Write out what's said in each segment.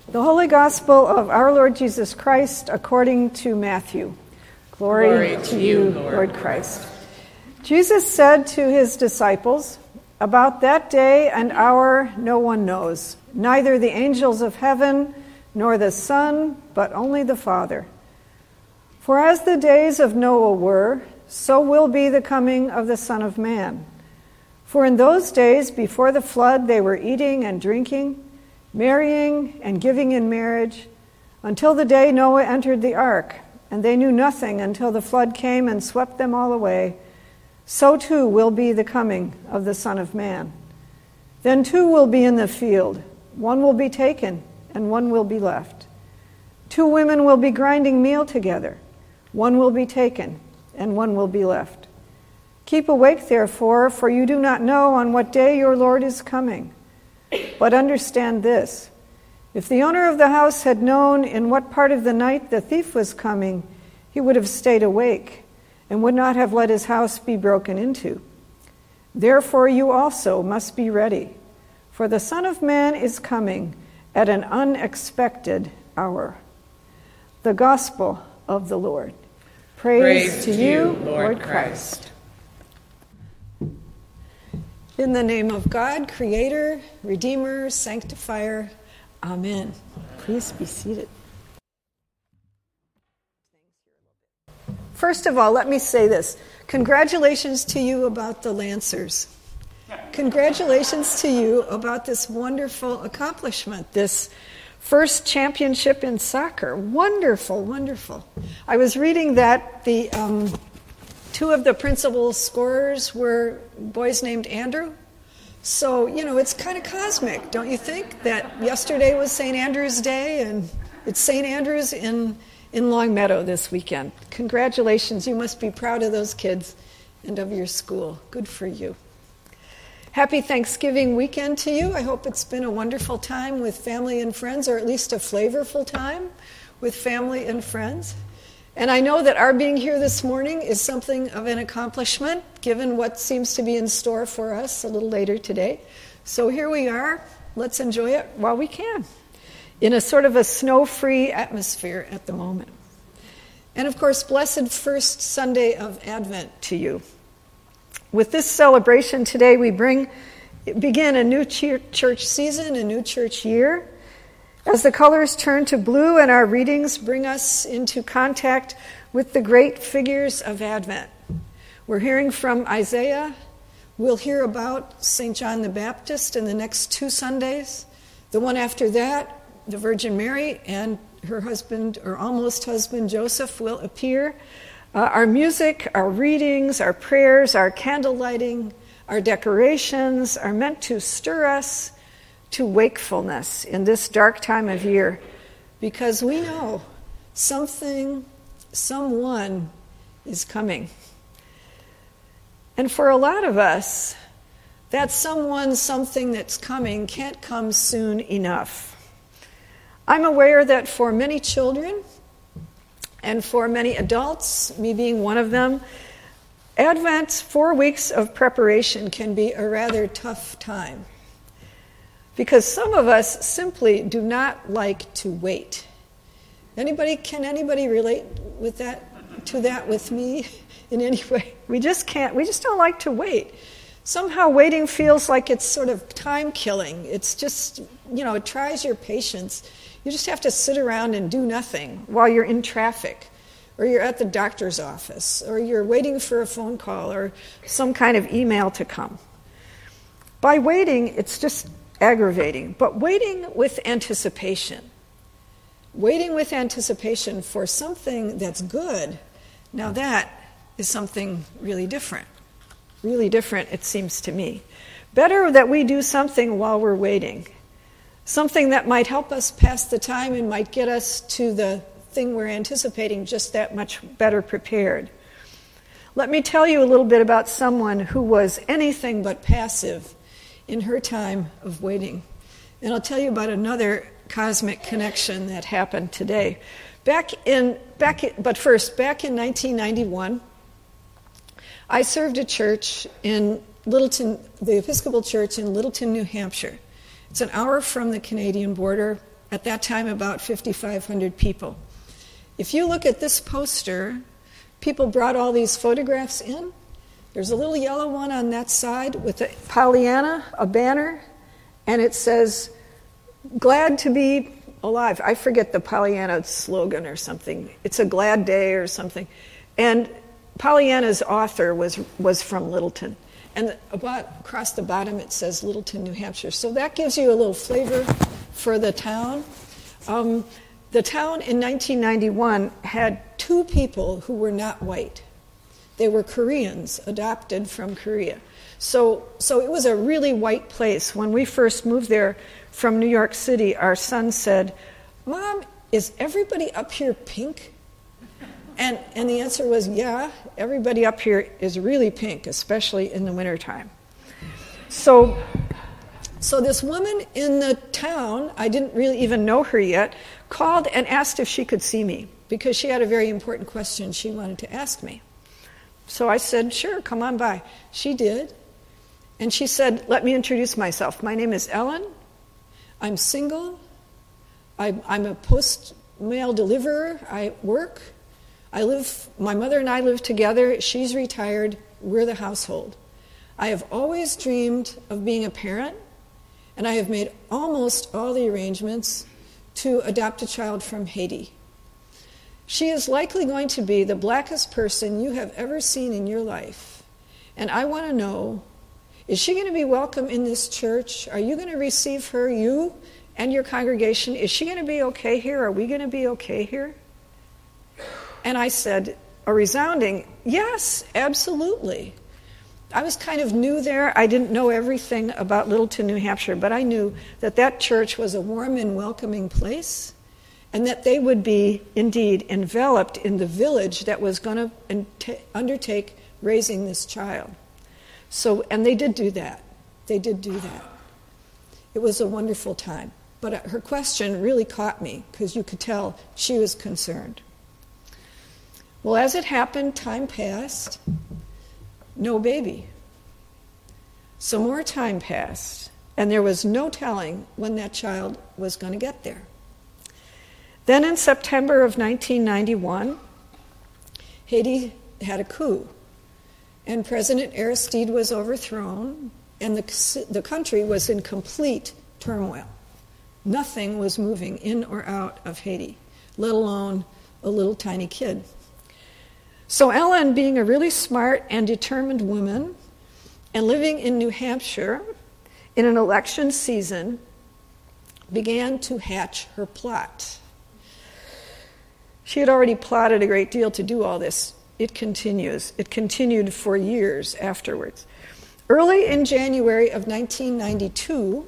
The Holy Gospel of our Lord Jesus Christ according to Matthew. Glory to you, Lord Christ. Jesus said to his disciples, "About that day and hour no one knows, neither the angels of heaven nor the Son, but only the Father. For as the days of Noah were, so will be the coming of the Son of Man. For in those days before the flood they were eating and drinking, marrying and giving in marriage, until the day Noah entered the ark, and they knew nothing until the flood came and swept them all away. So too will be the coming of the Son of Man. Then two will be in the field, one will be taken, and one will be left. Two women will be grinding meal together, one will be taken, and one will be left. Keep awake, therefore, for you do not know on what day your Lord is coming. But understand this, if the owner of the house had known in what part of the night the thief was coming, he would have stayed awake and would not have let his house be broken into. Therefore you also must be ready, for the Son of Man is coming at an unexpected hour." The Gospel of the Lord. Praise to you, Lord Christ. In the name of God, Creator, Redeemer, Sanctifier, Amen. Please be seated. First of all, let me say this. Congratulations to you about the Lancers. Congratulations to you about this wonderful accomplishment, this first championship in soccer. Wonderful, wonderful. I was reading that the two of the principal scorers were boys named Andrew. So, it's kind of cosmic, don't you think? That yesterday was St. Andrew's Day, and it's St. Andrew's in Longmeadow this weekend. Congratulations. You must be proud of those kids and of your school. Good for you. Happy Thanksgiving weekend to you. I hope it's been a wonderful time with family and friends, or at least a flavorful time with family and friends. And I know that our being here this morning is something of an accomplishment, given what seems to be in store for us a little later today. So here we are. Let's enjoy it while we can, in a sort of a snow-free atmosphere at the moment. And of course, blessed first Sunday of Advent to you. With this celebration today, we begin a new church season, a new church year. As the colors turn to blue and our readings bring us into contact with the great figures of Advent. We're hearing from Isaiah. We'll hear about St. John the Baptist in the next 2 Sundays. The one after that, the Virgin Mary and her husband, or almost husband, Joseph, will appear. Our music, our readings, our prayers, our candle lighting, our decorations are meant to stir us to wakefulness in this dark time of year, because we know someone is coming. And for a lot of us, that something that's coming can't come soon enough. I'm aware that for many children and for many adults, me being one of them, Advent's 4 weeks of preparation can be a rather tough time. Because some of us simply do not like to wait. Can anybody relate to that with me in any way? We just can't. We just don't like to wait. Somehow waiting feels like it's sort of time killing. It's just, it tries your patience. You just have to sit around and do nothing while you're in traffic, or you're at the doctor's office, or you're waiting for a phone call or some kind of email to come. By waiting, it's just aggravating, but waiting with anticipation for something that's good, now that is something really different, it seems to me. Better that we do something while we're waiting, something that might help us pass the time and might get us to the thing we're anticipating just that much better prepared. Let me tell you a little bit about someone who was anything but passive in her time of waiting. And I'll tell you about another cosmic connection that happened today. Back in 1991, I served a church in Littleton, the Episcopal Church in Littleton, New Hampshire. It's an hour from the Canadian border, At that time, about 5,500 people. If you look at this poster, people brought all these photographs in. There's a little yellow one on that side with a Pollyanna, a banner, and it says, "Glad to be alive." I forget the Pollyanna slogan or something. It's a glad day or something. And Pollyanna's author was from Littleton. And across the bottom it says Littleton, New Hampshire. So that gives you a little flavor for the town. The town in 1991 had 2 people who were not white. They were Koreans, adopted from Korea. So it was a really white place. When we first moved there from New York City, our son said, "Mom, is everybody up here pink?" And the answer was, yeah, everybody up here is really pink, especially in the wintertime. So this woman in the town, I didn't really even know her yet, called and asked if she could see me because she had a very important question she wanted to ask me. So I said, sure, come on by. She did. And she said, let me introduce myself. My name is Ellen. I'm single. I'm a post-mail deliverer. I work. My mother and I live together. She's retired. We're the household. I have always dreamed of being a parent, and I have made almost all the arrangements to adopt a child from Haiti. She is likely going to be the blackest person you have ever seen in your life. And I want to know, is she going to be welcome in this church? Are you going to receive her, you and your congregation? Is she going to be okay here? Are we going to be okay here? And I said a resounding, yes, absolutely. I was kind of new there. I didn't know everything about Littleton, New Hampshire, but I knew that church was a warm and welcoming place, and that they would be, indeed, enveloped in the village that was going to undertake raising this child. And they did do that. They did do that. It was a wonderful time. But her question really caught me, because you could tell she was concerned. Well, as it happened, time passed. No baby. Some more time passed, and there was no telling when that child was going to get there. Then in September of 1991, Haiti had a coup, and President Aristide was overthrown, and the country was in complete turmoil. Nothing was moving in or out of Haiti, let alone a little tiny kid. So Ellen, being a really smart and determined woman and living in New Hampshire in an election season, began to hatch her plot. She had already plotted a great deal to do all this. It continues. It continued for years afterwards. Early in January of 1992,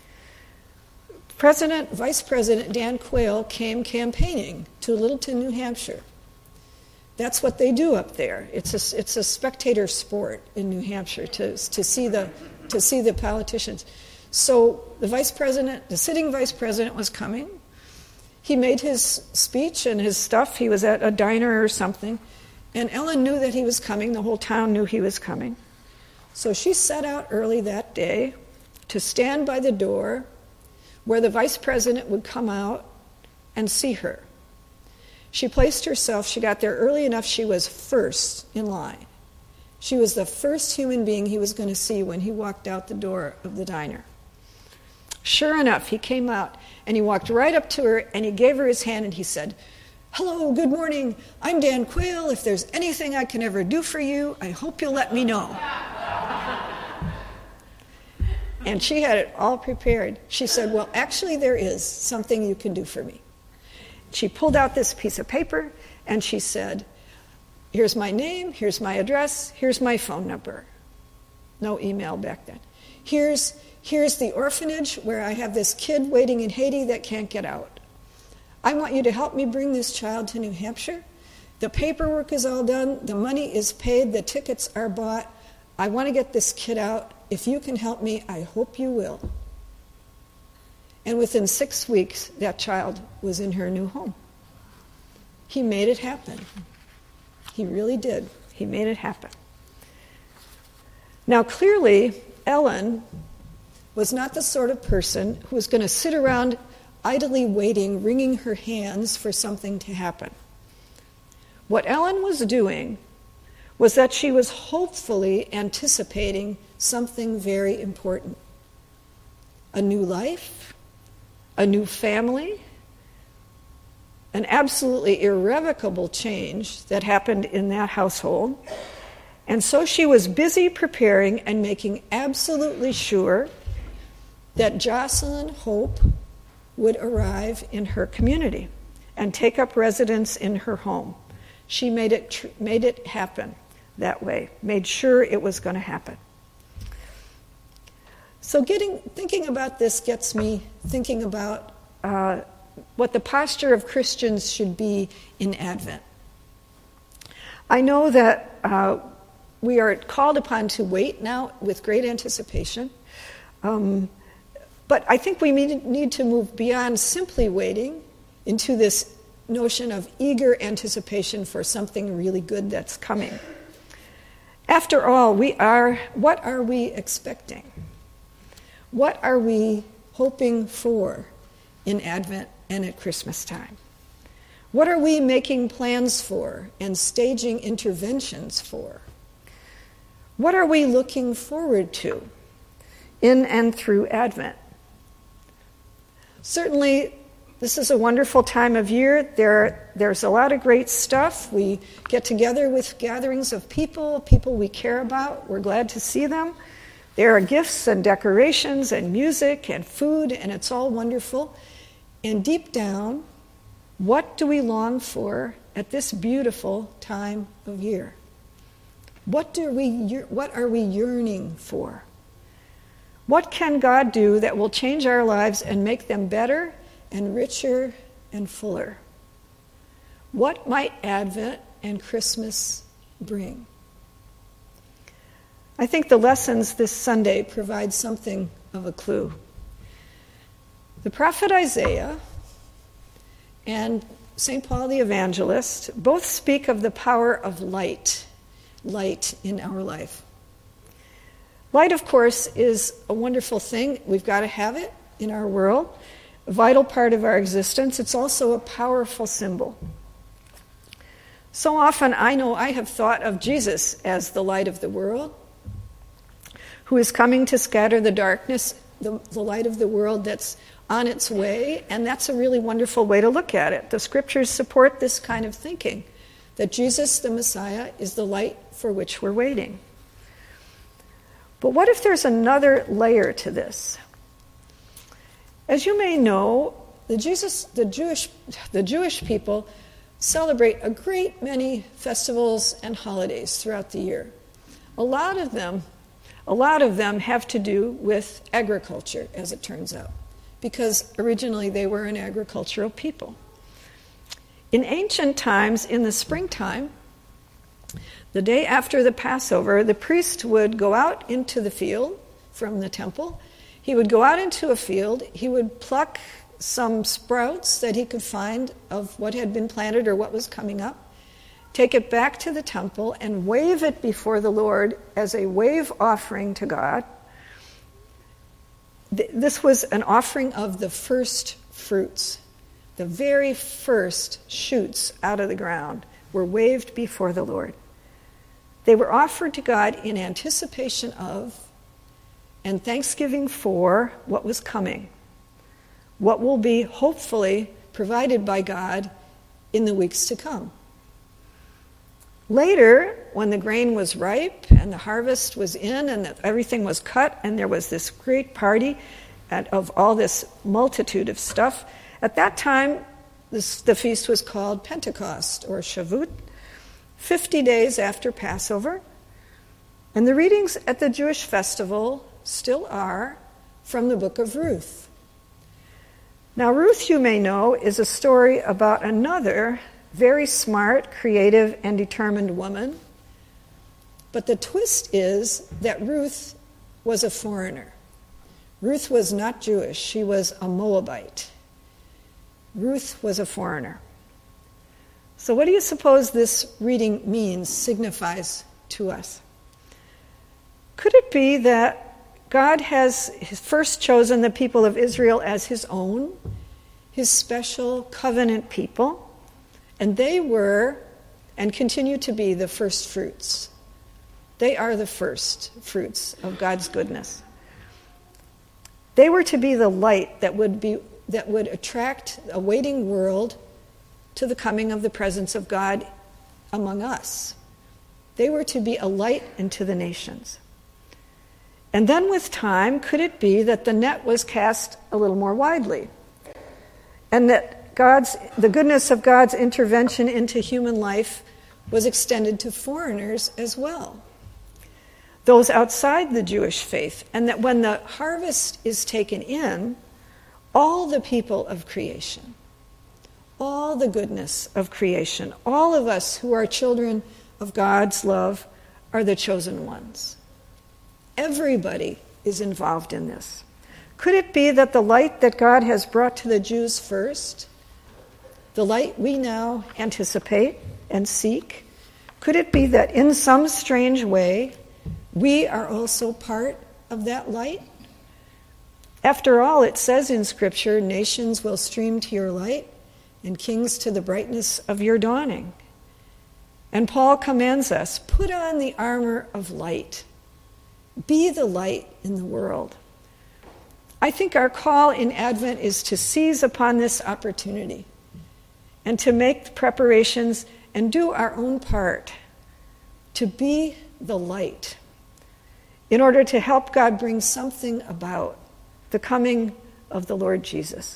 Vice President Dan Quayle came campaigning to Littleton, New Hampshire. That's what they do up there. It's a spectator sport in New Hampshire to see the politicians. So the sitting vice president was coming. He made his speech and his stuff. He was at a diner or something, and Ellen knew that he was coming. The whole town knew he was coming. So she set out early that day to stand by the door where the vice president would come out and see her. She placed herself, she got there early enough, she was first in line. She was the first human being he was going to see when he walked out the door of the diner. Sure enough, he came out and he walked right up to her and he gave her his hand and he said, "Hello, good morning. I'm Dan Quayle. If there's anything I can ever do for you, I hope you'll let me know." And she had it all prepared. She said, "Well, actually there is something you can do for me." She pulled out this piece of paper and she said, "Here's my name, here's my address, here's my phone number." No email back then. Here's the orphanage where I have this kid waiting in Haiti that can't get out. I want you to help me bring this child to New Hampshire. The paperwork is all done, the money is paid, the tickets are bought. I want to get this kid out. If you can help me, I hope you will. And within 6 weeks, that child was in her new home. He made it happen. He really did. He made it happen. Now, clearly, Ellen was not the sort of person who was going to sit around idly waiting, wringing her hands for something to happen. What Ellen was doing was that she was hopefully anticipating something very important. A new life, a new family, an absolutely irrevocable change that happened in that household. And so she was busy preparing and making absolutely sure that Jocelyn Hope would arrive in her community and take up residence in her home. She made it happen that way, made sure it was going to happen. So thinking about this gets me thinking about what the posture of Christians should be in Advent. I know that we are called upon to wait now with great anticipation, but I think we need to move beyond simply waiting into this notion of eager anticipation for something really good that's coming. After all, what are we expecting? What are we hoping for in Advent and at Christmas time? What are we making plans for and staging interventions for? What are we looking forward to in and through Advent? Certainly, this is a wonderful time of year. There's a lot of great stuff. We get together with gatherings of people we care about. We're glad to see them. There are gifts and decorations and music and food, and it's all wonderful. And deep down, what do we long for at this beautiful time of year? What are we yearning for? What can God do that will change our lives and make them better and richer and fuller? What might Advent and Christmas bring? I think the lessons this Sunday provide something of a clue. The prophet Isaiah and St. Paul the Evangelist both speak of the power of light in our life. Light, of course, is a wonderful thing. We've got to have it in our world, a vital part of our existence. It's also a powerful symbol. So often I know I have thought of Jesus as the light of the world, who is coming to scatter the darkness, the light of the world that's on its way, and that's a really wonderful way to look at it. The scriptures support this kind of thinking, that Jesus, the Messiah, is the light for which we're waiting. But what if there's another layer to this? As you may know, the Jewish people celebrate a great many festivals and holidays throughout the year. A lot of them have to do with agriculture, as it turns out, because originally they were an agricultural people. In ancient times, in the springtime, the day after the Passover, the priest would go out into the field from the temple. He would go out into a field. He would pluck some sprouts that he could find of what had been planted or what was coming up, take it back to the temple, and wave it before the Lord as a wave offering to God. This was an offering of the first fruits. The very first shoots out of the ground were waved before the Lord. They were offered to God in anticipation of and thanksgiving for what was coming, what will be hopefully provided by God in the weeks to come. Later, when the grain was ripe and the harvest was in and everything was cut and there was this great party of all this multitude of stuff, at that time the feast was called Pentecost or Shavuot, 50 days after Passover. And the readings at the Jewish festival still are from the book of Ruth. Now, Ruth, you may know, is a story about another very smart, creative, and determined woman. But the twist is that Ruth was a foreigner. Ruth was not Jewish. She was a Moabite. Ruth was a foreigner. So what do you suppose this reading means, signifies to us? Could it be that God has first chosen the people of Israel as his own, his special covenant people, and they were and continue to be the first fruits. They are the first fruits of God's goodness. They were to be the light that would attract a waiting world to the coming of the presence of God among us. They were to be a light into the nations. And then with time, could it be that the net was cast a little more widely? And that the goodness of God's intervention into human life was extended to foreigners as well, those outside the Jewish faith, and that when the harvest is taken in, all the people of creation, all the goodness of creation, all of us who are children of God's love are the chosen ones. Everybody is involved in this. Could it be that the light that God has brought to the Jews first, the light we now anticipate and seek, could it be that in some strange way we are also part of that light? After all, it says in Scripture, nations will stream to your light and kings to the brightness of your dawning. And Paul commands us, put on the armor of light. Be the light in the world. I think our call in Advent is to seize upon this opportunity and to make preparations and do our own part to be the light in order to help God bring something about the coming of the Lord Jesus.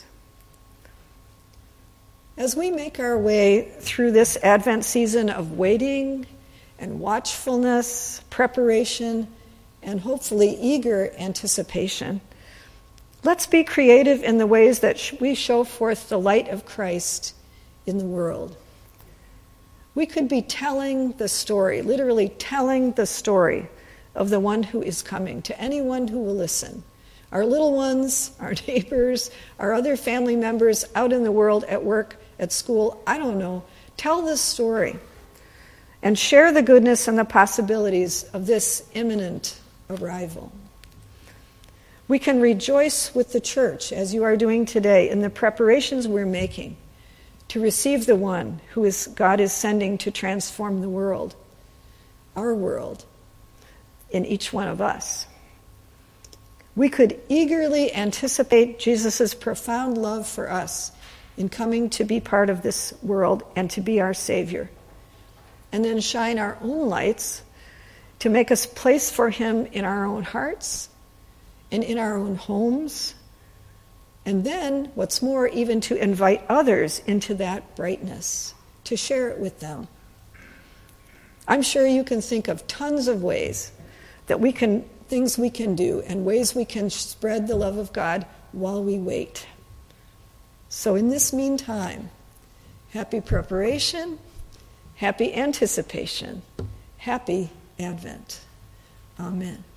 As we make our way through this Advent season of waiting and watchfulness, preparation, and hopefully eager anticipation, let's be creative in the ways that we show forth the light of Christ in the world. We could be telling the story, literally telling the story of the one who is coming to anyone who will listen. Our little ones, our neighbors, our other family members out in the world, at work, at school, I don't know. Tell this story and share the goodness and the possibilities of this imminent arrival. We can rejoice with the church, as you are doing today, in the preparations we're making to receive the one who God is sending to transform the world, our world, in each one of us. We could eagerly anticipate Jesus' profound love for us in coming to be part of this world and to be our Savior, and then shine our own lights to make us place for him in our own hearts and in our own homes, and then, what's more, even to invite others into that brightness, to share it with them. I'm sure you can think of tons of ways that things we can do and ways we can spread the love of God while we wait. So in this meantime, happy preparation, happy anticipation, happy Advent. Amen.